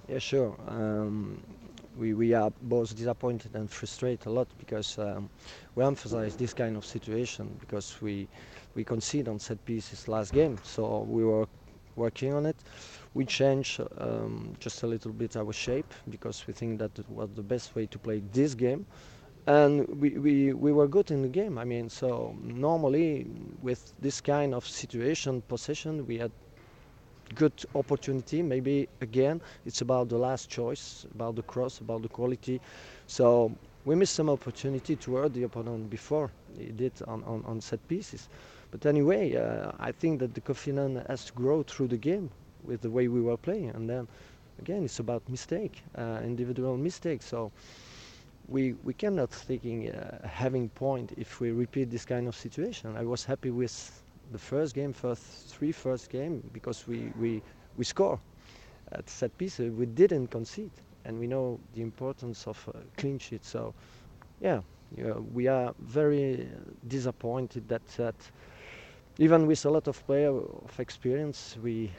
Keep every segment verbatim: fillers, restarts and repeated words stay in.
Yeah, sure. Um, we, we are both disappointed and frustrated a lot because um, we emphasize this kind of situation because we we concede on set pieces last game. So we were working on it. We changed um, just a little bit our shape because we think that it was the best way to play this game. And we, we, we were good in the game. I mean, so normally with this kind of situation, possession, we had good opportunity. Maybe again, it's about the last choice, about the cross, about the quality. So we missed some opportunity to hurt the opponent before he did on, on, on set pieces. But anyway, uh, I think that the confidence has to grow through the game with the way we were playing. And then again, it's about mistake, uh, individual mistakes. So we we cannot thinking uh, having point if we repeat this kind of situation. I was happy with the first game, first three first game because we we we score at set piece. uh, We didn't concede, and we know the importance of uh, clean sheet. So yeah, yeah, we are very uh, disappointed that that even with a lot of player of experience, we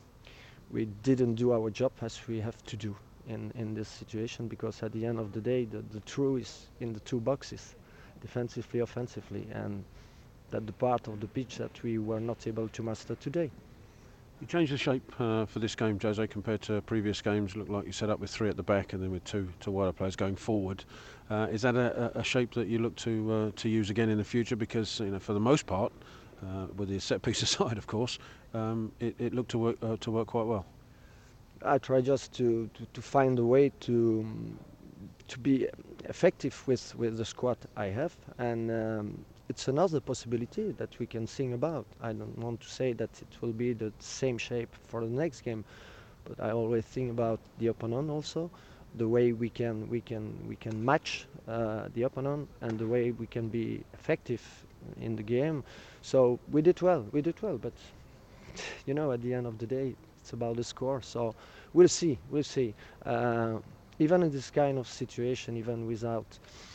we didn't do our job as we have to do in, in this situation because at the end of the day the, the truth is in the two boxes, defensively, offensively, and that the part of the pitch that we were not able to master today. You changed the shape uh, for this game, Jose, compared to previous games. Looked like you set up with three at the back and then with two, two wider players going forward. Uh, is that a, a shape that you look to uh, to use again in the future? Because you know, for the most part, uh, with the set piece aside, of course, um, it, it looked to work uh, to work quite well. I try just to, to, to find a way to um, to be effective with, with the squad I have, and um, it's another possibility that we can think about. I don't want to say that it will be the same shape for the next game, but I always think about the opponent also, the way we can we can we can match uh, the opponent and the way we can be effective in the game. So we did well, we did well, but you know, at the end of the day, it's about the score. So we'll see, we'll see. Uh, even in this kind of situation, even without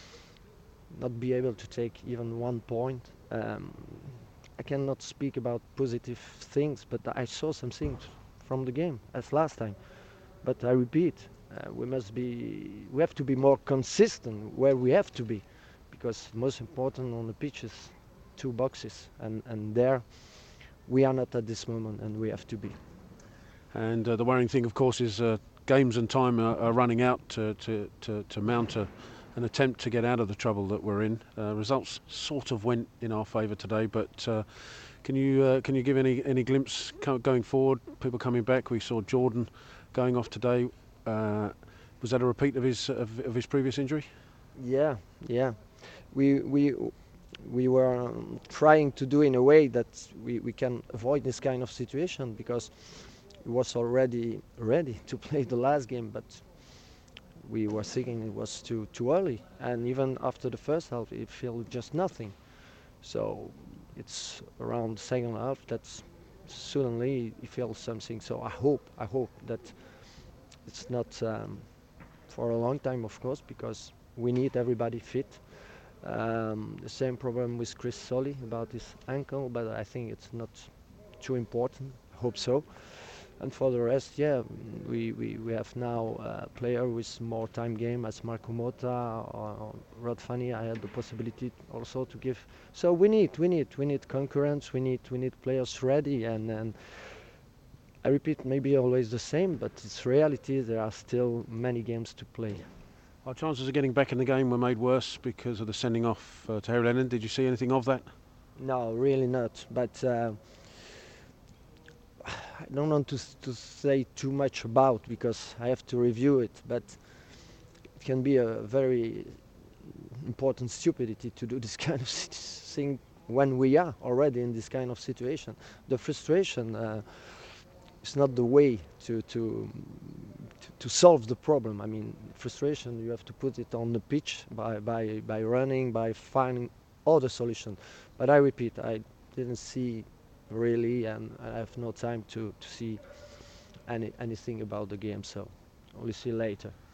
not be able to take even one point, um, I cannot speak about positive things, but I saw some things from the game as last time. But I repeat, uh, we must be, we have to be more consistent where we have to be, because most important on the pitch is two boxes, and and there we are not at this moment, and we have to be. And uh, the worrying thing, of course, is uh, games and time are, are running out to to to, to mount a, an attempt to get out of the trouble that we're in. Uh, results sort of went in our favour today, but uh, can you uh, can you give any any glimpse going forward? People coming back. We saw Jordan going off today. Uh, was that a repeat of his of, of his previous injury? Yeah, yeah. We we we were um, trying to do in a way that we, we can avoid this kind of situation because it was already ready to play the last game, but we were thinking it was too too early, and even after the first half, it felt just nothing. So it's around the second half that suddenly you feel something. So I hope I hope that it's not um, for a long time, of course, because we need everybody fit. Um, the same problem with Chris Solly about his ankle, but I think it's not too important. I hope so. And for the rest, yeah, mm, we, we, we have now a player with more time game as Marco Mota or Rod Fanny. I had the possibility also to give. So we need we need we need concurrence. We need we need players ready. And, and I repeat, maybe always the same, but it's reality. There are still many games to play. Our chances of getting back in the game were made worse because of the sending off uh, to Harry Lennon. Did you see anything of that? No, really not. But uh, I don't want to to say too much about because I have to review it. But it can be a very important stupidity to do this kind of thing when we are already in this kind of situation. The frustration uh, is not the way to, to to to solve the problem. I mean, frustration you have to put it on the pitch by by by running, by finding other solutions. But I repeat, I didn't see really, and I have no time to to see any anything about the game. So only see later.